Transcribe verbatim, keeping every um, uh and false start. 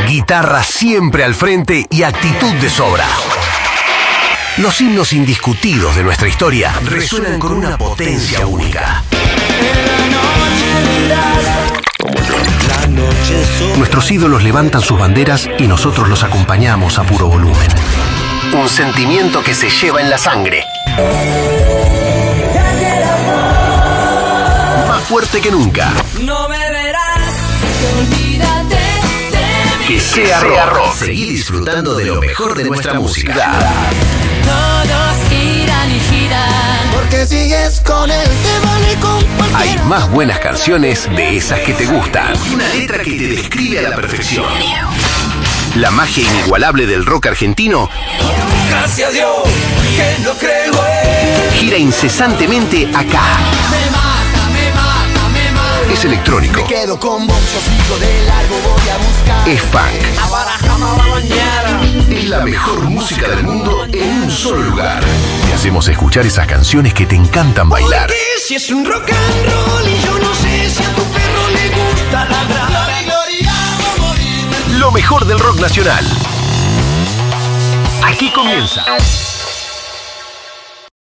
Guitarra siempre al frente y actitud de sobra. Los himnos indiscutidos de nuestra historia resuenan con una potencia única. Nuestros ídolos levantan sus banderas y nosotros los acompañamos a puro volumen. Un sentimiento que se lleva en la sangre. Más fuerte que nunca. No me verás, olvídate de mí. Que sea rock. Seguí disfrutando de lo mejor de nuestra música. Todos giran y giran. Porque sigues con él, te vale con cualquiera. Hay más buenas canciones de esas que te gustan. Una letra que te describe a la perfección. La magia inigualable del rock argentino Gracias a Dios que no creo en. gira incesantemente acá. Me mata, me mata, me mata. Es electrónico. Me quedo con vos, yo sigo de largo, voy a buscar. Es funk. Abarajame a la mañana. Es la mejor música del mundo en un solo lugar. Te hacemos escuchar esas canciones que te encantan bailar. Porque si es un rock and roll y yo no sé si a tu perro le gusta ladrar. Lo mejor del rock nacional. Aquí comienza